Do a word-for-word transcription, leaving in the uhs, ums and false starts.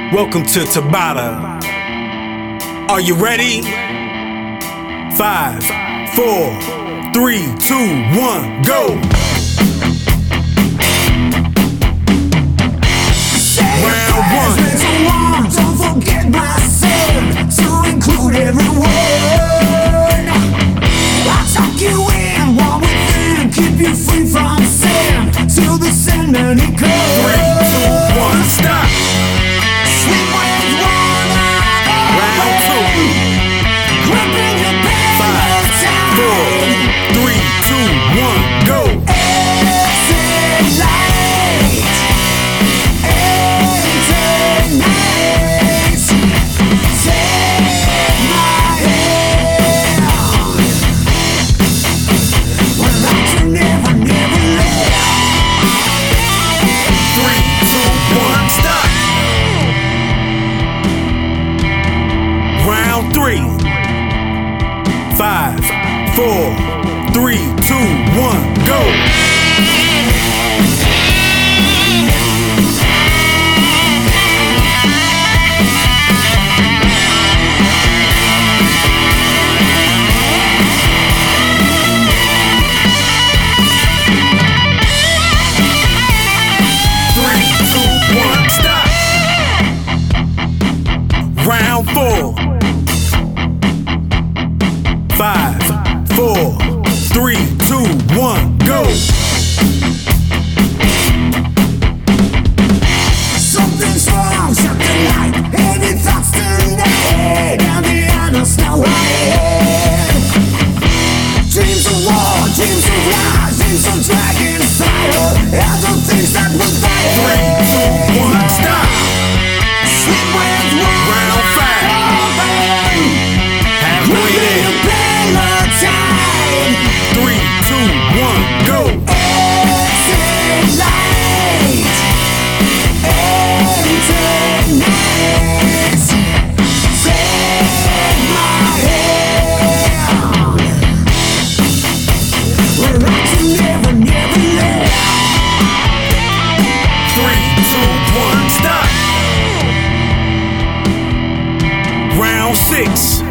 Welcome to Tabata. Are you ready? Five, four, three, two, one, go! Round one. Don't forget my sin to include every word. I'll tuck you in, one within, keep you free from sin till the Sandman he comes. Three, two, one, stop! Sleep with one eye Round two. gripping your pain Five, four, three, two, one, go! Exit light, exit night. Take my hand. Well, I can never, never let. Three, two, one, stop! Round three. Five, four, three, two, one, go! Three, two, one, stop! Round four. Five, four, three, two, one, go! Something's wrong, shut the light. Heavy thoughts turn the head, and the honest now right. Dreams of war, dreams of lies, dreams of dragon fire, and the things that will fight. Three, two, one, stop! Sleep with one Round five. open, Halfway there. Palatine. Three, two, one, go! Exit light, exit night. Take my hand. Well, I can never, never let. Three, two, one, stop! Round six.